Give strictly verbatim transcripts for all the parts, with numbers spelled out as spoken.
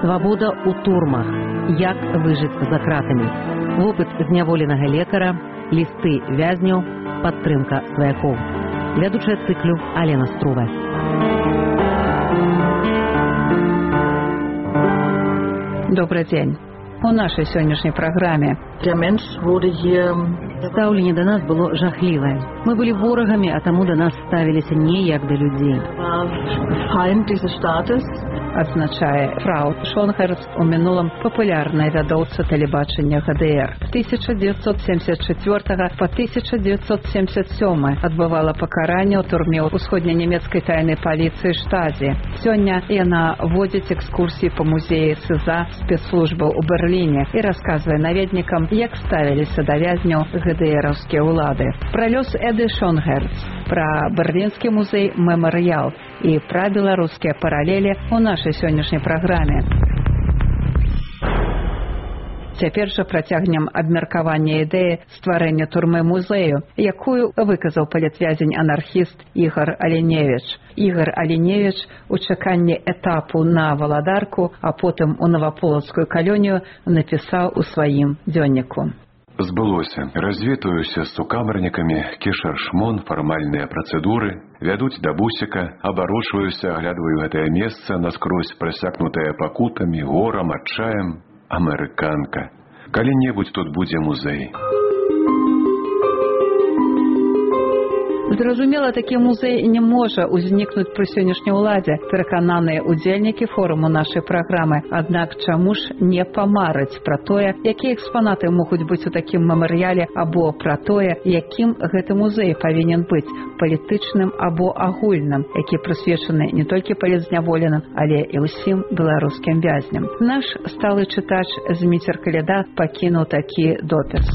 Свабода ў турмах. Як выжыць за кратамі. Вопыт зняволенага лекара, лісты вязняў, падтрымка сваякоў. Вядучая цыклю Алена Струва. Добрый день. У нашей сегодняшней программе стаўленне да нас было жахлівае. Мы былі ворагамі, а таму да нас ставіліся не як да людзей. Адзначае фрау Шонхерц у мінулым папулярная вядоўца тэлебачання ГДР. З тысяча дзевяцьсот семьдесят четвёртага па тысяча дзевяцьсот семьдесят сёмы адбывала пакаранне ў турме усходненямецкай тайнай паліцыі Штази. Сёння яна водзіць экскурсіі па музеі СЗА спецслужбаў у Берліне і расказвае наведнікам, як ставіліся да вязняў ГДРаўскія ўлады. Пра лёс Эды Шонхерц, пра берлінскі музей «Мемарыял» і пра беларускія паралелі ў нашай сённяшняй праграме. Цяпер жа працягнем абмеркаванне ідэі стварэння турмы-музею, якую выказаў палітвязень-анархіст Ігар Аліневіч. Ігар Аліневіч у чаканні этапу на Валадарку, а потым у Наваполацкую калонію напісаў у сваім дзённіку. Збылося. Развітуюся з сукамернікамі, кішар-шмон, фармальныя працэдуры, вядуць да бусіка, абарочваюся, аглядваю гэтае месца, наскрозь прасякнутае пакутамі, горам, адчаем. Амерыканка. Калі-небудзь тут будзе музей. Зразумела, такі музей не можа ўзнікнуць пры сённяшняй уладзе, перакананыя удзельнікі форуму нашай праграмы. Аднак чаму ж не памарыць пра тое, якія экспанаты могуць быць у такім мемарыяле, або пра тое, якім гэты музей павінен быць, палітычным або агульным, які прысвечаны не толькі палітзняволеным, але і ўсім беларускім вязням. Наш сталы чытач Зміцер Каляда пакінуў такі допіс.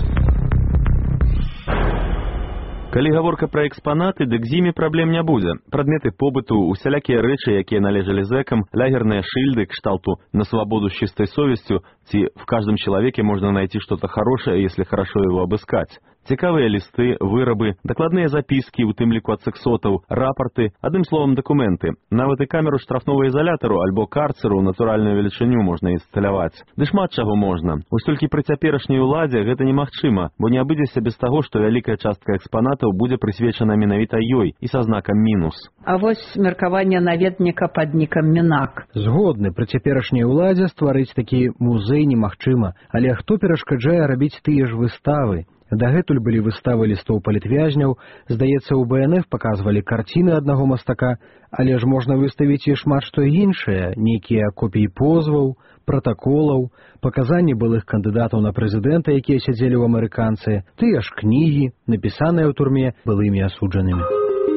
Калі гаворка пра экспанаты, дык з імі праблем не будзе. Прадметы побыту, усялякія рэчы, якія належалі зэкам, лягерныя шыльды кшталту «На свободу с чистой совестью», ці «В каждом человеке можно найти что-то хорошее, если хорошо его обыскать». Цікавыя лісты, вырабы, дакладныя запіскі, у тым ліку ад сексотаў, рапорты, адным словам дакументы. Нават і камеру штрафнога ізалятару альбо карцеру ў натуральную велічыню можна інсталяваць. Ды шмат чаго можна. Вось толькі пры цяперашняй уладзе гэта немагчыма, бо не абыдзецца без таго, што вялікая частка экспанатаў будзе прысвечана менавіта ёй і са знакам мінус. А вось меркаванне наведніка пад нікам Мінак. Згодны, пры цяперашняй уладзе стварыць такі музей немагчыма, але хто перашкаджае рабіць тыя ж выставы? Дагэтуль былі выставы лістоў палітвязняў, здаецца, у Бэ Эн Эф паказвалі карціны аднаго мастака, але ж можна выставіць і шмат што іншае, нейкія копіі позваў, пратаколаў, паказанні былых кандыдатаў на прэзідэнта, якія сядзелі ў амерыканцы, тыя ж кнігі, напісаныя ў турме былымі асуджанымі.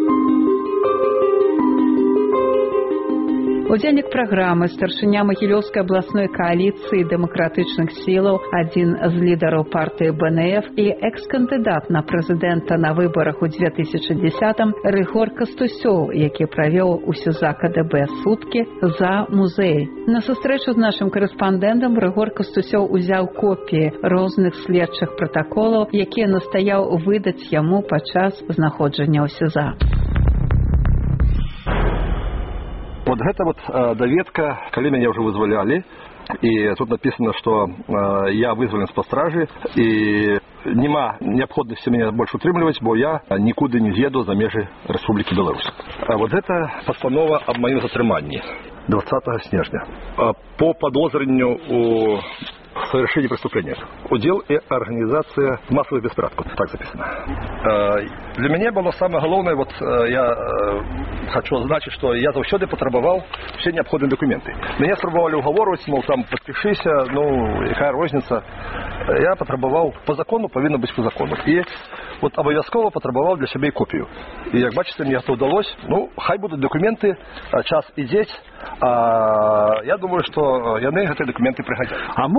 Удзельнік праграмы, старшыня Магілёўскай абласной кааліцыі дэмакратычных сілаў, адзін з лідараў партыі Бэ Эн Эф і экс-кандыдат на прэзідэнта на выбарах у две тысячи дзесятым Рыгор Кастусёў, які правёў у СЮЗА Ка Дэ Бэ суткі за музей. На сустрэчу з нашым корэспандэнтам Рыгор Кастусёў узяў копіі розных следчых пратаколаў, якія настаяў выдаць яму падчас знаходжання ў СЮЗА. Вот гэта вот э, даведка, калі мяне ўжо вызвалялі, і тут написано, што э, я вызвален з-пад стражы, і нема неабходнасці мяне больш утрымліваць, бо я нікуды не з'еду за межы Рэспублікі Беларусь. А вот гэта пастанова аб маім затрыманні двадцатого снежня. По подозрению у совершении преступления. Удел и организация массовых беспорядков. Так записано. Для меня было самое главное, вот я хочу означить, что я завсёды потребовал все необходимые документы. Меня спробовали уговорить, мол, там подпишися, ну, какая разница. Я потребовал по закону, повинно быть по закону. И вот обовязково потребовал для себя и копию. И, как бачите, мне это удалось. Ну, хай будут документы, час ідзець. А я думаю, что яны гэтыя документы пригодятся. А могуць яны быць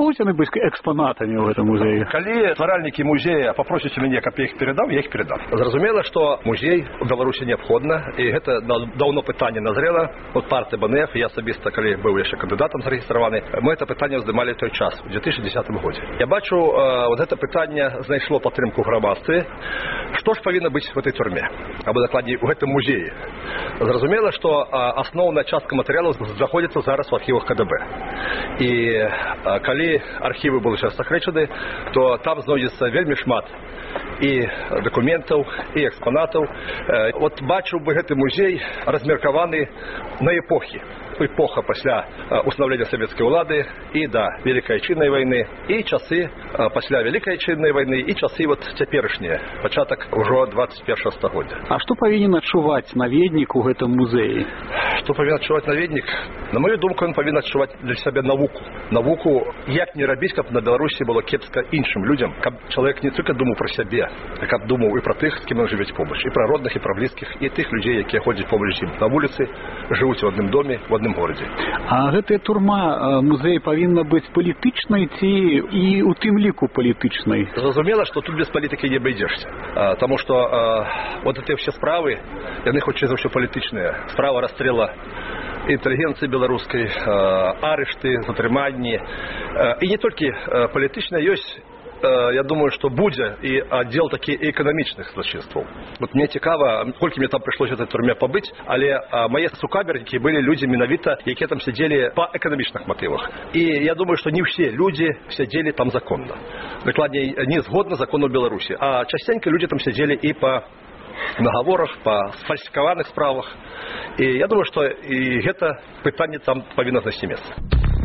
якімись экспанатамі ў гэтым музеі? Калі стваральнікі музея попросяць у мяне, каб я іх перадаў, я іх перадам. Зразумела, што музей у Беларусі неабходна, і гэта даўно пытанне назрела. От партыя бэ эн эф, я асабіста, калі быў яшчэ кандыдатам зарэгістраваны, мы гэта пытанне здымалі той час, у две тысячи десятым годзе. Я бачу, э, вот гэта пытанне знайшло падтрымку ў грамадстве. Што ж павінна быць в этой турме? Або дакладней, у гэтым музеі. Зразумела, што э, асноўная частка матэрыялаў знаходзіцца зараз у архівах ка дэ бэ. І э, калі архівы будуць рассакрэчаны, то там знойдзецца вельмі шмат і дакументаў, і экспанатаў. Э, от бачыў бы гэты музей размеркаваны на эпохі. Эпоха пасля устанаўлення савецкай улады і да Вялікай Айчыннай вайны, і часы пасля Вялікай Айчыннай вайны, і часы вот цяперашнія, пачатак ужо двадцать першага стагоддзя. А што павінен адчуваць наведнік у гэтым музеі? Што павінен адчуваць наведнік? На мою думку, ён павінен адчуваць для сябе навуку. Навуку, як не рабіць, каб на Беларусі было кепска іншым людзям, каб чалавек не толькі думаў пра сябе, а каб думаў і пра тых, з кім ён жыве побач, і пра родных, і пра блізкіх, і тых людзей, якія ходзяць побач з ім на вуліцы, жывуць у адным доме, в адным горадзе. А гэтая турма, музей павінна быць палітычнай ці і у тым ліку палітычнай? Зразумела, што тут без палітыкі не абыдзешся. Таму што вот гэтыя ўсе справы, яны хутчэй за ўсё палітычныя. Справа расстрела інтэлігенцыі беларускай, арышты, затрыманні. І не толькі палітычныя, ёсць, я думаю, што будзе і аддзел такі эканамічных злачынстваў. Вот мне цікава, колькі мне там прыйшлося в этой турме пабыць, але мае сукабернікі былі людзі менавіта, якія там сядзелі па эканамічных матывах. І я думаю, што не ўсе людзі сядзелі там законна. Дакладней, не згодна закону Беларусі, а часценька людзі там сядзелі і па нагаворах, па сфальсіфікаваных справах. І я думаю, што і гэта пытанне там павінна знайсці месца.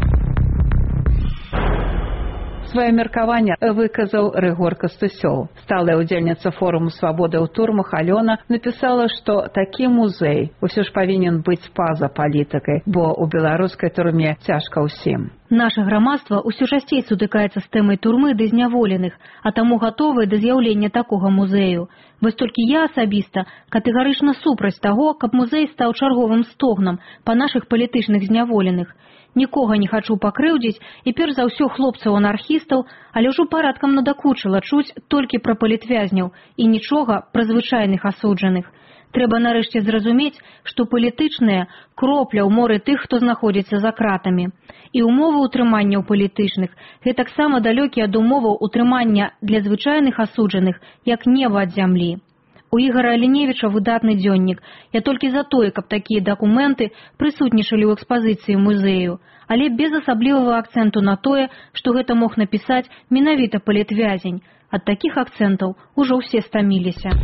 Свае меркаванне выказаў Рыгор Кастусёў. Сталая ўдзельніца форуму свабоды ў турмах Алёна напісала, што такі музей усё ж павінен быць па-за палітыкай, бо ў беларускай турме цяжка ўсім. Наша грамадства ўсё часцей сутыкаецца з тэмай турмы ды зняволеных, а таму гатовыя да з'яўлення такога музею. Вось толькі я асабіста катэгарычна супраць таго, каб музей стаў чарговым стогнам па нашых палітычных зняволеных. Нікога не хачу пакрыўдзіць і перш за ўсё хлопцаў-анархістаў, але ўжо парадкам надакучыла чуць толькі пра палітвязняў і нічога пра звычайных асуджаных. Трэба нарэшце зразумець, што палітычныя кропля ў моры тых, хто знаходзіцца за кратамі. І ўмовы ўтрымання ў палітычных гэтаксама далёкія ад умоваў утрымання для звычайных асуджаных, як неба ад зямлі. У Ігара Аліневіча выдатны дзённік. Я толькі за тое, каб такія дакументы прысутнічалі ў экспазіцыі музею, але без асаблівага акцэнту на тое, што гэта мог напісаць менавіта палітвязень. Ад такіх акцэнтаў ужо ўсе стаміліся.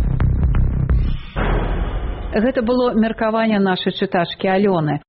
Гэта было меркаванне нашай чытачкі Алёны.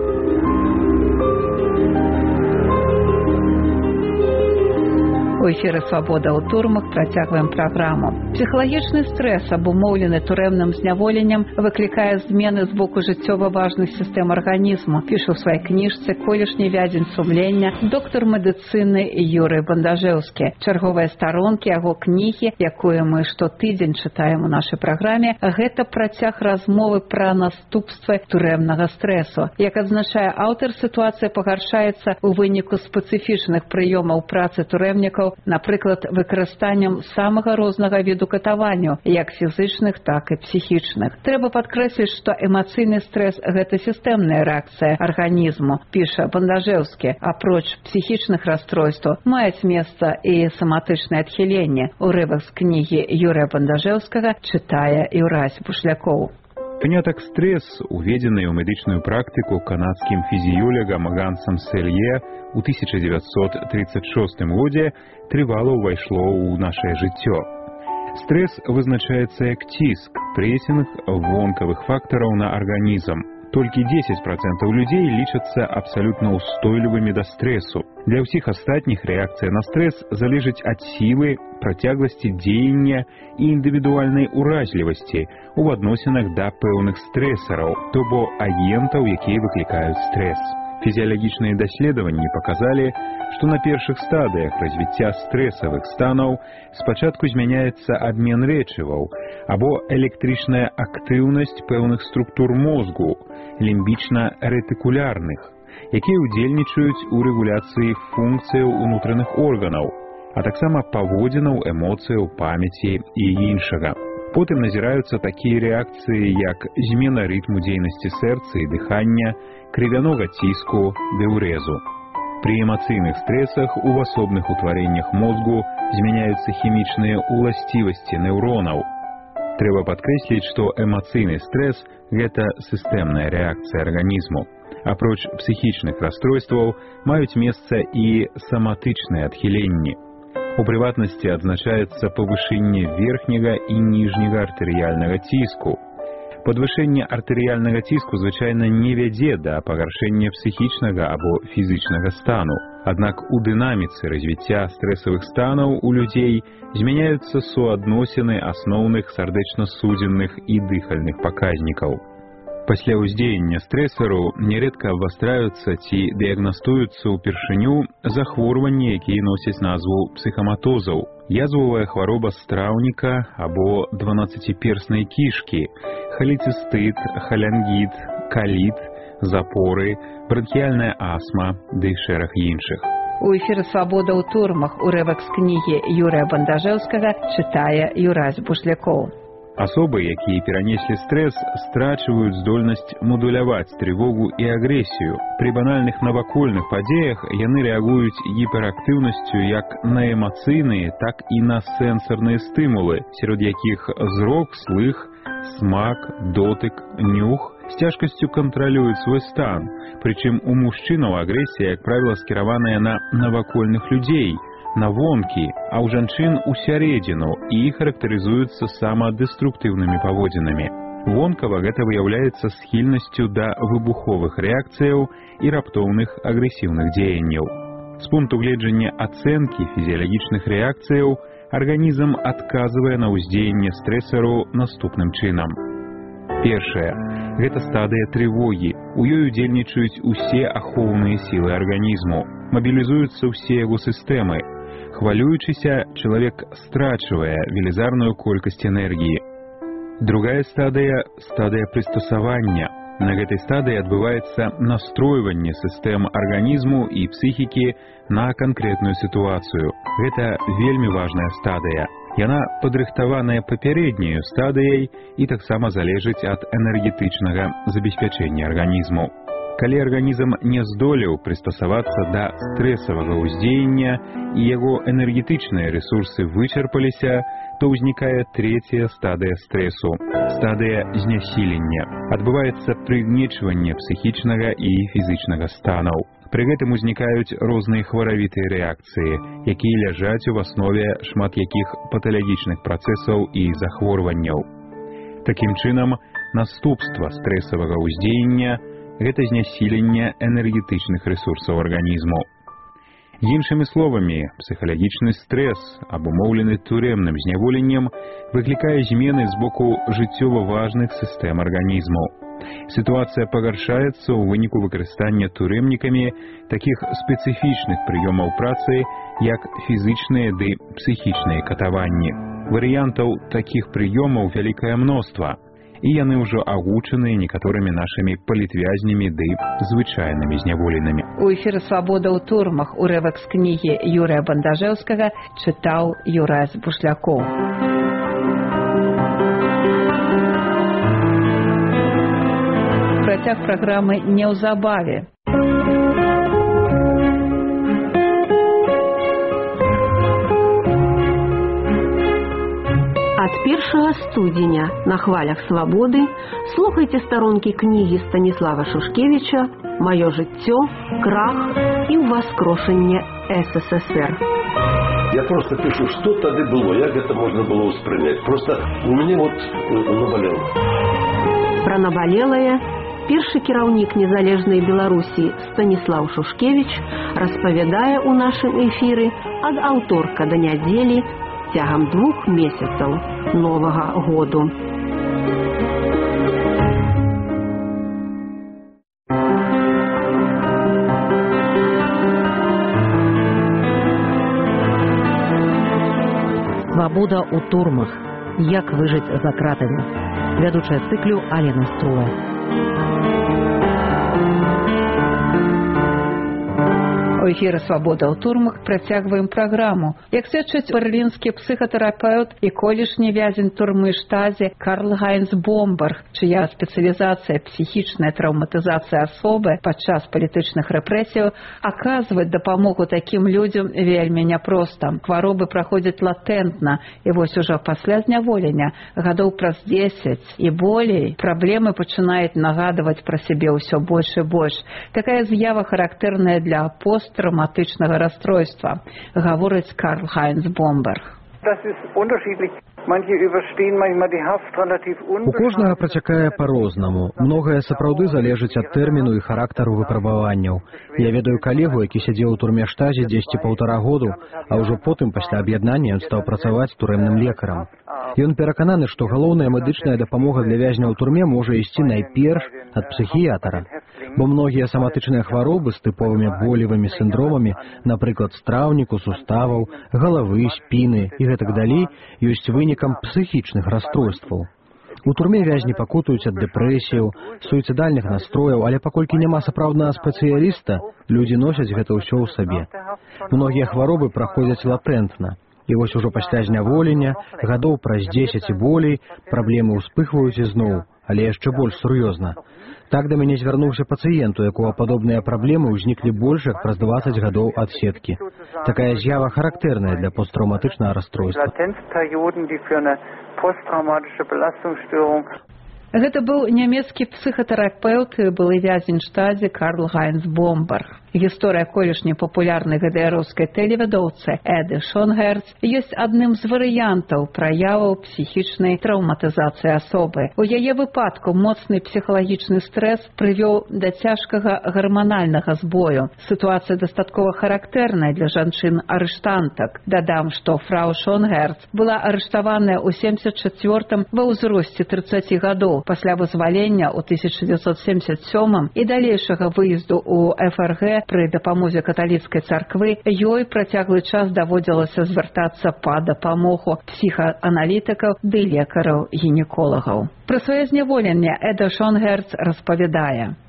У эфіры «Свабода ў турмах» працягваем праграму. Псіхалагічны стрэс, абумоўлены турэмным зняволеннем, выклікае змены з боку жыццёва важных сістэм арганізму, піша ў сваёй кніжцы колішні вядзень сумлення доктар медыцыны Юрый Бандажэўскі. Чарговыя старонкі яго кнігі, якую мы штотыдзень чытаем у нашай праграме, гэта працяг размовы пра наступствы турэмнага стрэсу. Як адзначае аўтар, сітуацыя пагаршаецца ў выніку спецыфічных прыёмаў працы турэмнікаў, напрыклад, выкарыстаннем самага рознага віду катаванняў, як фізычных, так і псіхічных. Трэба падкрэсліць, што эмацыйны стрэс – гэта сістэмная рэакцыя арганізму, піша Бандажэўскі. Апроч псіхічных расстройстваў маюць месца і соматычныя адхіленні. Урывак з кнігі Юрыя Бандажэўскага чытае Юрась Бушлякоў. Панятак стрэс, уведзены ў медычную практыку канадскім фізіёлегам Гансам Селье ў тысяча дзевяцьсот тридцать шостым годзе, трывала ўвайшло ў нашае жыццё. Стрэс вызначаецца як ціск, прэсінг вонкавых фактараў на арганізм. Толькі дзесяць працэнтаў людзей лічацца абсалютна ўстойлівымі да стрэсу. Для ўсіх астатніх рэакцыя на стрэс залежыць ад сілы, працягласці дзеяння і індывідуальнай уразлівасці ў адносінах да пэўных стрэсараў, то бо агентаў, якія выклікаюць стрэс. Фізіялагічныя даследаванні паказалі, што на першых стадыях развіцця стрэсавых станаў спачатку змяняецца абмен рэчываў або электрычная актыўнасць пэўных структур мозгу, лімбічна-ретыкулярных, якія ўдзельнічаюць у рэгуляцыі функцыяў унутраных органаў, а таксама паводзінаў, эмоцыяў, памяці і іншага. Потым назіраюцца такія рэакцыі, як змена рытму дзейнасці сэрца і дыхання, крывянога ціску, дэўрэзу. Пры эмацыйных стрэсах у асобных утварэннях мозгу змяняюцца хімічныя ўласцівасці неўронаў. Трэба падкрэсліць, што эмацыйны стрэс – гэта сістэмная рэакцыя арганізму. Апроч псіхічных расстройстваў маюць месца і саматычныя адхіленні. У прыватнасці адзначаецца павышэнне верхняга і ніжняга артэрыяльнага ціску. Падвышэнне артэрыяльнага ціску звычайна не вядзе да пагаршэння псіхічнага або фізічнага стану. Аднак у дынаміцы развіцця стрэсавых станаў у людзей змяняюцца суадносіны асноўных сардэчна-судзенных і дыхальных паказнікаў. Пасля ўздзеяння стрэсару нярэдка абвастраюцца ці дыягнастуюцца ўпершыню захворванні, якія носяць назву псіхаматозаў, язвавая хвароба страўніка або дванаццаціперснай кішкі, халецыстыт, халянгіт, каліт, запоры, бранхіяльная астма ды шэраг іншых. У эфіры «Свабода ў турмах» урывак з кнігі Юрыя Бандажэўскага чытае Юрась Бушлякоў. Асобы, якія перанеслі стрэс, страчваюць здольнасць мадуляваць трывогу і агрэсію. Пры банальных навакольных падзеях яны рэагуюць гіперактыўнасцю як на эмацыйныя, так і на сэнсарныя стымулы, сярод якіх зрок, слых, смак, дотык, нюх з цяжкасцю кантралююць свой стан. Прычым у мужчынаў агрэсія, як правіла, скіраваная на навакольных людзей, на вонкі, а ў жанчын у сярэдзіну і характарызуюцца самадэструктыўнымі паводзінамі. Вонкава гэта выяўляецца схільнасцю да выбуховых рэакцыяў і раптоўных агрэсіўных дзеянняў. З пункту гледжання ацэнкі фізіялагічных рэакцыяў арганізм адказвае на ўздзеянне стрэсару наступным чынам. Першае. Гэта стадыя трывогі. У ёй удзельнічаюць усе ахоўныя сілы арганізму. Мабілізуюцца ўсе яго сістэмы. Хвалюючыся, чалавек страчвае велізарную колькасць энергіі. Другая стадыя – стадыя прыстасавання. На гэтай стадыі адбываецца настройванне сістэм арганізму і псіхікі на канкрэтную сітуацыю. Гэта вельмі важная стадыя. Яна падрыхтаваная папярэдняю стадыяй і таксама залежыць ад энергетычнага забеспячэння арганізму. Калі арганізм не здолеў прыстасавацца да стрэсавага ўздзеяння і яго энергетычныя рэсурсы вычарпаліся, то ўзнікае трэцяя стадыя стрэсу – стадыя знясілення. Адбываецца прыгнечванне псіхічнага і фізічнага станаў. Пры гэтым узнікаюць розныя хваравітыя рэакцыі, якія ляжаць у аснове шмат якіх паталагічных працэсаў і захворванняў. Такім чынам, наступства стрэсавага ўздзеяння – гэта знясіленне энергетычных рэсурсаў арганізму. Іншымі словамі, псіхалагічны стрэс, абумоўлены турэмным зняволеннем, выклікае змены з боку жыццёва важных сістэм арганізму. Сітуацыя пагаршаецца ў выніку выкарыстання турэмнікамі такіх спецыфічных прыёмаў працы, як фізычныя ды псіхічныя катаванні. Варыянтаў такіх прыёмаў вялікае мноства, і яны ўжо агучаны некаторымі нашымі палітвязнямі ды звычайнымі зняволенымі. У эфіры «Свабода ў турмах» урывак з кнігі Юрыя Бандажэўскага чытаў Юрась Бушлякоў. Працяг праграмы неўзабаве. Ад першага студзеня на хвалях свабоды слухайце старонкі кнігі Станіслава Шушкевіча «Маё жыццё, крах і ўваскрошэнне СССР». Я просто пишу, что тогда было, як это можно было воспринять. Просто у меня вот наболело. Пра набалелае першы кіраўнік незалежнай Беларусі Станіслав Шушкевіч распавядае ў нашым эфіры ад аўторка да нядзелі цягам двух месяцаў новага году. Свабода ў турмах. Як выжыць за кратамі. Вядучая цыклю Алена Струла. У эфіры «Свабода ў турмах» працягваем праграму. Як сведчыць берлінскі псіхатэрапеўт і колішні вязень турмы Штази Карл-Гайнц Бомберг, чыя спецыялізацыя псіхічная траўматызацыя асобы падчас палітычных рэпрэсіяў, аказваць дапамогу такім людзям вельмі няпроста. Хваробы праходзяць латэнтна, і вось ужо пасля зняволення, гадоў праз дзесяць і болей, праблемы пачынаюць нагадваць пра сябе ўсё больш і больш. Такая з'ява характэрная для посттравматычнага расстройства, гаворыць Карл-Гайнц Бомберг. У кожнага працякае па-рознаму. Многае сапраўды залежыць ад тэрміну і характару выпрабаванняў. Я ведаю калегу, які сядзеў у турме Штази дзесьці паўтара году, а ўжо потым, пасля аб'яднання, ён стаў працаваць турэмным лекарам. Ён перакананы, што галоўная медычная дапамога для вязня ў турме можа ісці найперш ад псіхіятара. Бо многія саматычныя хваробы з тыповымі болевымі сіндромамі, напрыклад, страўніку, суставаў, галавы, спіны і гэтак далей, ёсць вынікам псіхічных расстройстваў. У турме вязні пакутаюць ад дэпрэсіяў, суіцыдальных настрояў, але паколькі няма сапраўднага спецыяліста, людзі носяць гэта ўсё ў сабе. Многія хваробы праходзяць латэнтна. І вось ужо пасля зняволення, гадоў праз дзесяць і болей, праблемы ўспыхваюць ізноў, але яшчэ больш сур'ёзна. Так да мяне звярнуўся пацыент, у якога падобныя праблемы ўзніклі больш як праз дваццаць гадоў ад сеткі. Такая з'ява характэрная для посттраўматычнага расстройства. Гэта быў нямецкі псіхатэрапеўт і былы вязень Штази Карл-Гайнц Бомберг. Гісторыя колішняй папулярнай ГДРаўскай тэлевядоўцы Эды Шонгерц ёсць адным з варыянтаў праяваў псіхічнай траўматызацыі асобы. У яе выпадку моцны псіхалагічны стрэс прывёў да цяжкага гарманальнага збою. Сітуацыя дастаткова характэрная для жанчын-арыштантак. Дадам, што фрау Шонгерц была арыштаваная ў семдзесят чацвёртым ва ўзросце трыццаці гадоў пасля вызвалення ў тысяча дзевяцьсот семдзесят сёмым і далейшага выезду ў эф эр гэ пры дапамозе каталіцкай царквы, ёй працяглы час даводзілася звяртацца па дапамогу псіхааналітыкаў ды лекараў-гінеколагаў. Пра сваё зняволенне Эда Шонгерц распавядае.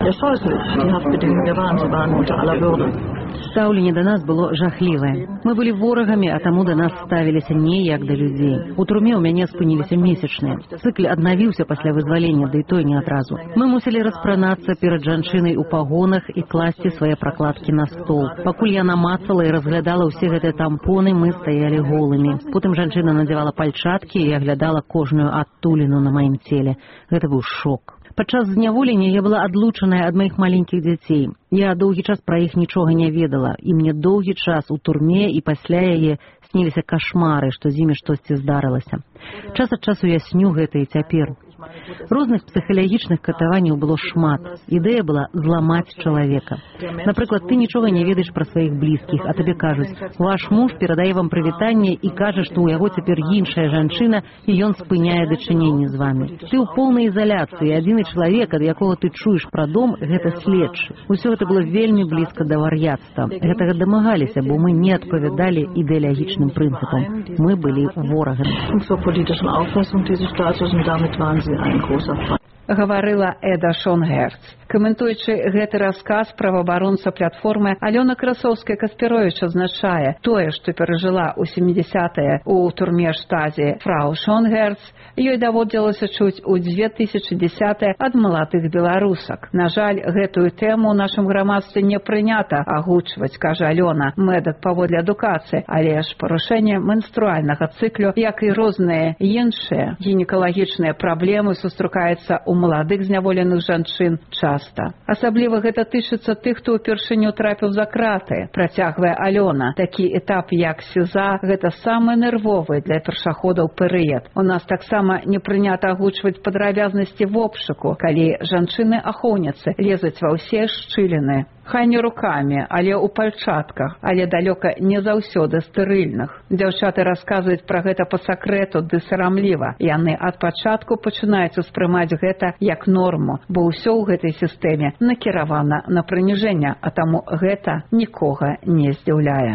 Стаўленне да нас было жахлівае. Мы былі ворагамі, а таму да нас ставіліся не як да людзей. У турме ў мяне спыніліся месячныя. Цыкль аднавіўся пасля вызвалення, да і той не адразу. Мы мусілі распранацца перад жанчынай у пагонах і класці свае пракладкі на стол. Пакуль я намацала і разглядала ўсе гэтыя тампоны, мы стаялі голымі. Потым жанчына надзявала пальчаткі і аглядала кожную адтуліну на маім целе. Гэта быў шок. Падчас зняволення я была адлучаная ад маіх маленькіх дзяцей. Я доўгі час пра іх нічога не ведала, і мне доўгі час у турме і пасля яе сніліся кашмары, што з імі штосьці здарылася. Час ад часу я сню гэта і цяпер. Розных псіхалагічных катаванняў было шмат. Ідэя была зламаць чалавека. Напрыклад, ты нічога не ведаеш пра сваіх блізкіх, а табе кажуць: ваш муж перадае вам прывітанне і кажа, што ў яго цяпер іншая жанчына, і ён спыняе дачыненне з вамі. Ты ў поўнай ізаляцыі, адзіны чалавек, ад якога ты чуеш пра дом, гэта следчы. Усё гэта было вельмі блізка да вар'яцтва. Гэтага дамагаліся, бо мы не адпавядалі ідэалагічным прынцыпам. Мы былі ворагамі. Гаварыла Эда Шонгерц. Каментуючы гэты расказ, праваабаронца платформы Алёна Красоўская-Каспіровіч адзначае, тое, што перажыла ў сямідзясятыя ў турме Штази фрау Шонгерц, ёй даводзілася чуць у дзве тысячы дзесятым ад маладых беларусак. На жаль, гэтую тэму ў нашым грамадстве не прынята агучваць, кажа Алёна, мэдак паводле адукацыі, але ж парушэнне менструальнага цыклю, як і розныя іншыя гінекалагічныя праблемы сустракаюцца ў маладых зняволеных жанчын часта. Асабліва гэта тычыцца тых, хто ўпершыню трапіў за краты, працягвае Алёна. Такі этап, як сеза, гэта самы нервовы для першаходаў перыяд. У нас таксама не прынята агучваць падрабязнасці в обшуку, калі жанчыны-ахоўніцы лезуць ва ўсе шчыліны. Хай не рукамі, але ў пальчатках, але далёка не заўсёды стэрыльных. Дзяўчаты расказваюць пра гэта па сакрэту ды сарамліва. Яны ад пачатку пачынаюць успрымаць гэта як норму, бо ўсё ў гэтай сістэме накіравана на прыніжэнне, а таму гэта нікога не здзіўляе.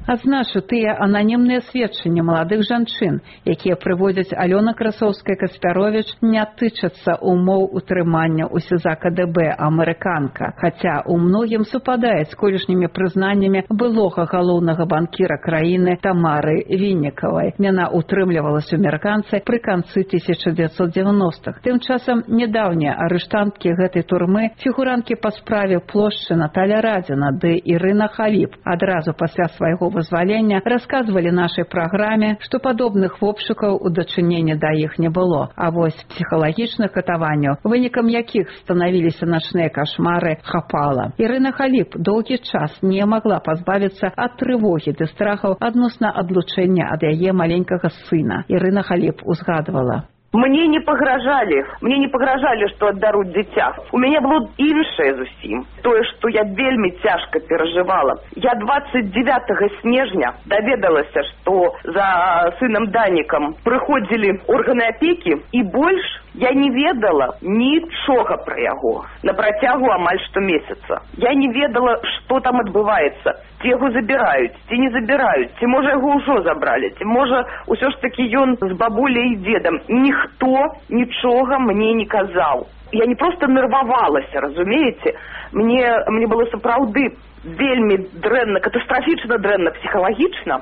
Адзначу тыя ананімныя сведчанні маладых жанчын, якія прыводзяць Алёна Красоўская-Каспяровіч, не тычацца умоў утрымання ў СІЗА КДБ амерыканка, хаця ў многім супадаюць з колішнімі прызнаннямі былога галоўнага банкіра краіны Тамары Віннікавай. Яна утрымлівалася ў амерыканцы пры канцы тысяча дзевяцьсот дзевяностых. Тым часам нядаўнія арыштанткі гэтай турмы, фігуранткі па справе плошчы Наталя Радзіна ды Ірына Халіп адразу пасля свайго вызвалення расказвалі нашай праграме, што падобных вобшукаў у дачыненні да іх не было, а вось псіхалагічных катаванняў, вынікам якіх станавіліся начныя кашмары, хапала. Ірына Халіп доўгі час не магла пазбавіцца ад трывогі ды страхаў адносна адлучэння ад яе маленькага сына. Ірына Халіп узгадвала: Мне не пагражалі, мне не пагражалі, што аддаруць дзіця. У мяне было іншае зусім. Тое, што я вельмі цяжка перажывала. Я двадцать девятого снежня даведалася, што за сынам Данікам прыходзілі органы апекі, і больш я не ведала нічога пра яго на працягу амаль што месяца. Я не ведала, што там адбываецца. Ці яго забіраюць, ці не забіраюць, ці можа яго ўжо забралі, ці можа ўсё ж такі ён з бабуляй і дзедам. Ніхто нічога мне не казаў. Я не проста нервавалася, разумееце? Мне, мне было сапраўды вельмі дрэнна, катастрафічна дрэнна псіхалагічна.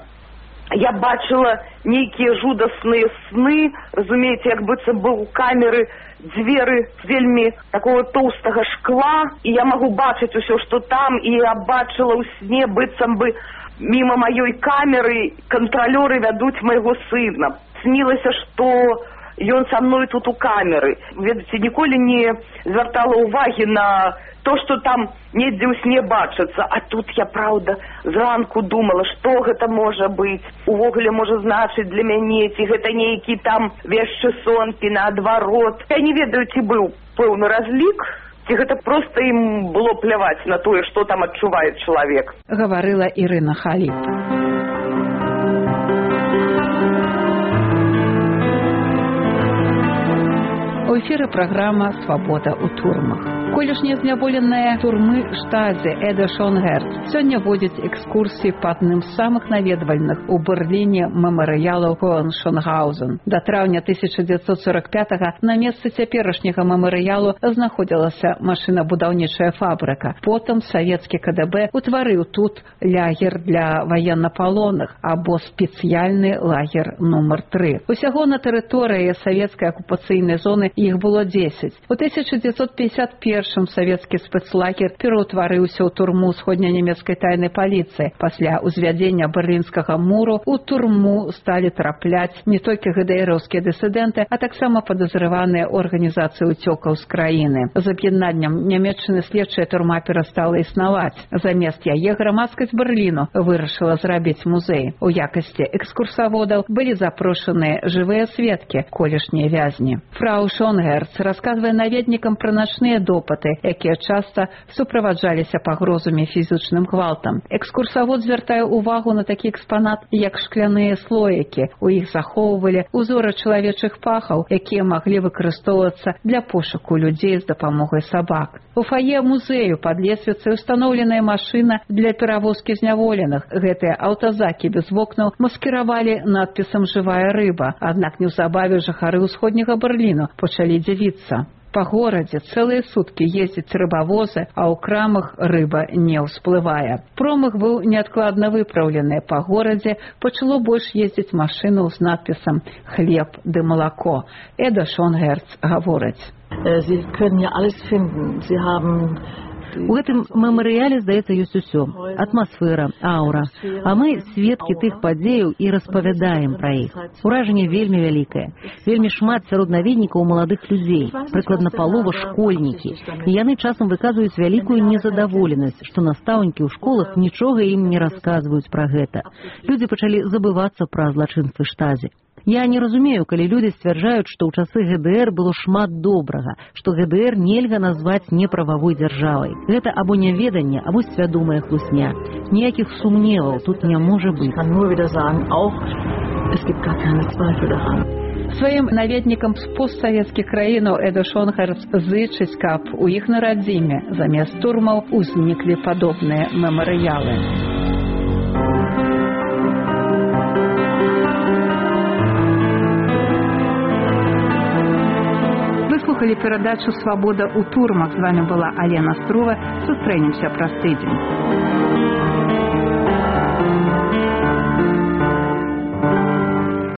Я бачыла нейкія жудасныя сны, разумееце, як быццам бы ў камеры дзверы вельмі такого тоўстага шкла, і я магу бачыць усё, што там, і я бачыла ў сне быццам бы міма маёй камеры кантралёры вядуць майго сына. Снілася, што ён са мной тут у камеры. Ведаце, ніколі не звяртала ўвагі на то, што там недзе ў сне бачыцца. А тут я, праўда, зранку думала, што гэта можа быць, увогуле можа значыць для мяне, ці гэта нейкі там вешчы сон, ці наадварот. Я не ведаю, ці быў пэўны разлік, ці гэта проста ім было пляваць на тое, што там адчувае чалавек. Гаварыла Ірына Халіп. У эфіры праграма «Свабода ў турмах». Колішняя зняволеная турмы штазе Эда Шонгерц сёння водзіць экскурсіі па адным з самых наведвальных у Берліне мемарыялаў Хоhenschönhausen. Да траўня тысяча дзевяцьсот сорок пятага на месцы цяперашняга мемарыялу знаходзілася машынабудаўнічая фабрыка. Потым савецкі КДБ утварыў тут лагер для ваеннапалонных або спецыяльны лагер нумар тры. Усяго на тэрыторыі савецкай акупацыйнай зоны іх было дзесяць. У тысяча дзевяцьсот пятьдесят первым савецкі спецлагер пераўтварыўся ў турму сходнянямецкай тайнай паліцыі. Пасля ўзвядзення берлінскага муру у турму сталі трапляць не толькі ГДРаўскія дысідэнты, а таксама падазраваныя ў арганізацыі ўцёкаў з краіны. З аб'яднаннем нямецчыны следчая турма перастала існаваць. Замест яе грамадскасць Берліну вырашыла зрабіць музей. У якасці экскурсаводаў былі запрошаныя жывыя сведкі, колішнія вязні. Фрау Шонгерц расказвае наведнікам пра начныя допыты, якія часта суправаджаліся пагрозамі фізічным гвалтам. Экскурсавод звяртае ўвагу на такі экспанат, як шкляныя слоікі. У іх захоўвалі узоры чалавечых пахаў, якія маглі выкарыстоўвацца для пошуку людзей з дапамогай сабак. У фае музею пад лесвіцай устаноўленая машына для перавозкі зняволеных. Гэтыя аўтазакі без вокнаў маскіравалі надпісам «Жывая рыба». Аднак неўзабаве жыхары ўсходняга Берліну пачалі дзівіцца. Па горадзе цэлыя суткі ездзяць рыбавозы, а ў крамах рыба не ўсплывае. Промах быў неадкладна выпраўлены. Па горадзе пачало больш ездзіць машыну з надпісам «Хлеб ды малако». Эда Шонгерц гаворыць. Sie können ja alles finden. Sie haben У гэтым мемарыяле, здаецца, ёсць усё. Атмасфера, аура. А мы сведкі тых падзеяў і распавядаем пра іх. Уражанне вельмі вялікае. Вельмі шмат сярод наведнікаў маладых людзей. Прыкладна палова школьнікі. І яны часам выказваюць вялікую незадаволенасць, што настаўнікі ў школах нічога ім не расказваюць пра гэта. Людзі пачалі забывацца пра злачынствы штазе. Я не разумею, калі людзі сцвярджаюць, што ў часы ГДР было шмат добрага, што ГДР нельга назваць неправавой дзяржавай. Гэта або няведанне, або свядомая хлусня. Ніякіх сумневаў тут не можа быць. Сваім наведнікам з постсавецкіх краінаў Эда Шонгерц зычыць, каб у іх на радзіме замест турмаў узніклі падобныя мемарыялы. слухали перадачу «Свабода ў турмах». З вами была Алена Струва. Сустрэнемся праз тыдзень.